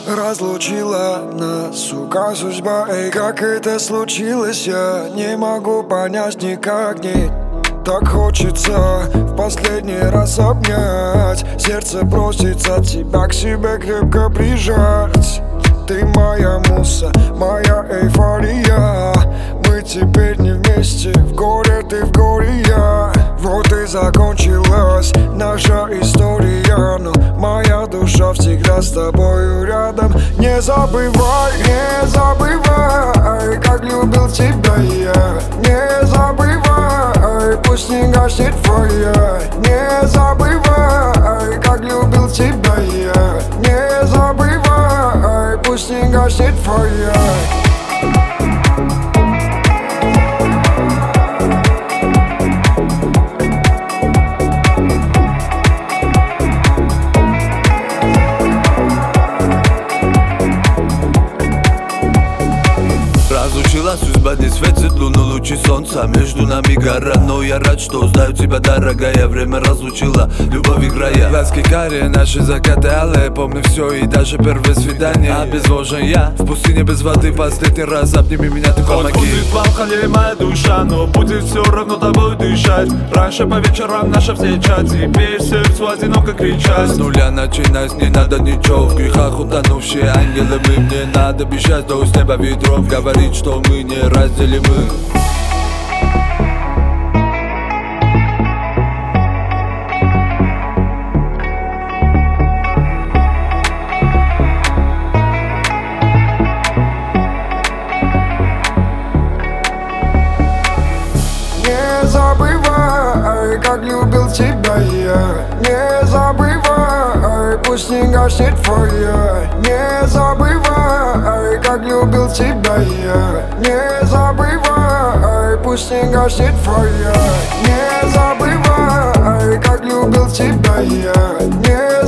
Разлучила нас, сука, судьба. Эй, как это случилось, я не могу понять никак, не. Так хочется в последний раз обнять. Сердце просится тебя к себе крепко прижать. Ты моя муса, моя эйфория. Мы теперь не вместе, в горе ты, в горе я. Вот и закончилась наша история, но моя душа всегда с тобою рядом. Не забывай, как любил тебя я. Не забывай, пусть не гаснет фойя. Не забывай, как любил тебя я. Не забывай, пусть не гаснет фойя. Разлучила судьба, не светит луну, лучи солнца. Между нами гора, но я рад, что знаю тебя, дорогая. Время разлучила, любовь играя. Глазки карие, наши закаты алые. Помню все и даже первое свидание. Обезвожен я, в пустыне без воды. Последний раз обними меня, ты помоги. Хоть будет в алкоголе моя душа, но будет все равно тобой дышать. Раньше по вечерам наша встреча, теперь сердцу одиноко кричать. С нуля начинать, не надо ничего. В грехах утонувшие ангелы мы. Мне надо бежать, до с неба ветров говорить, что мы не разделимы. Не забывай, как любил тебя я. Не забывай, пусть не гаснет фойя. Не забывай, как любил тебя я. Не забывай, пусть не гаснет фойя. Не забывай, как любил тебя я. Не